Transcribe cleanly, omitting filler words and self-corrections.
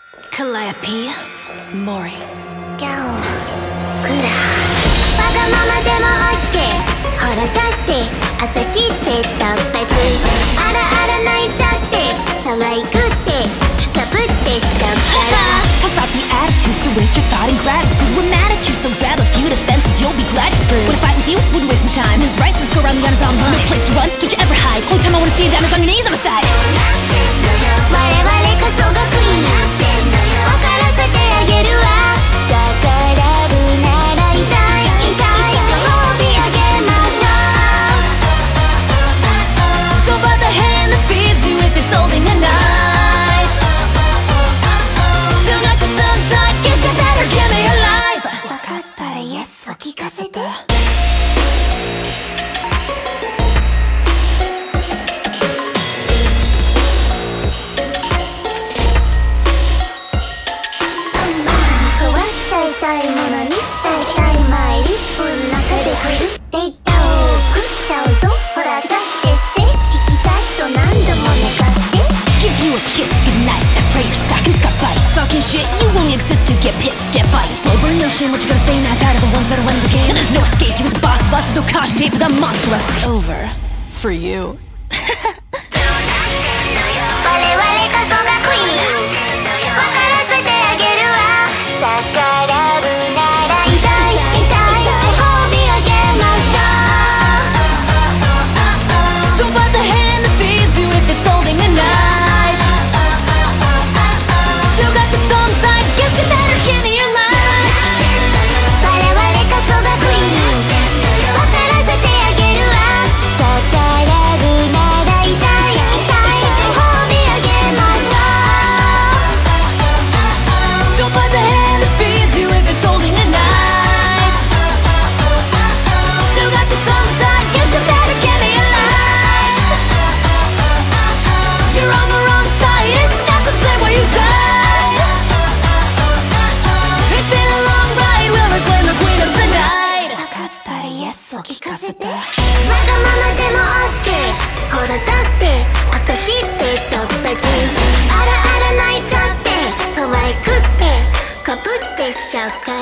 Calliope Mori ギャオグラわがままでも OK ほらだってあたしって特別あらあら泣いちゃって可愛くってカプってしちゃったら Toss out the attitude, so raise your thought and gratitude. We're mad at you, so grab a few defenses. You'll be glad you screwed. Would I fight with you? Wouldn't waste some time. It's right, so let's go around the honor zone. No place to run, don't you ever hide. Only time I wanna see you down is on your knees on my side. 我々こそがクイーン分からせてあげるわ逆らうなら痛い痛いご褒美あげましょう So by the hand that feeds you if it's holding a knife. Still got your tongue tied, guess you better give me your life. 分かったら Yes を聞かせてたいものにしちゃいたいマイリップの中で振るっていったを食っちゃうぞほらチャッてして行きたいと何度も願って Give you a kiss goodnight and pray your stockings got bites. Talking shit, you only exist to get pissed, get fights. Over no shame, what you gonna say now? Tired of the ones that are running the game. And there's no escape, you're the boss of us. There's no caution tape for the monster. It's over for you. 我々こそがクイーン分からせてあげるわ逆らうなら痛い痛いご褒美あげましょう Don't bite the hand that feeds you if it's holding a knife. Still got your tongue tied, guess you better give me your life. 我々こそがクイーン分からせてあげるわ逆らうなら痛い痛いご褒美あげましょう Don't bite the hand that feeds you if it's holding a knife. Still got your tongue tied, guess you better give me your life. You're on the wrong side, isn't that the same way you died? It's been a long ride, we'll reclaim the queen of tonight. 分かったら Yes を聞かせてわがままでも OK ほらだってあたしって特別あらあら泣いちゃって可愛くってカプってしちゃうから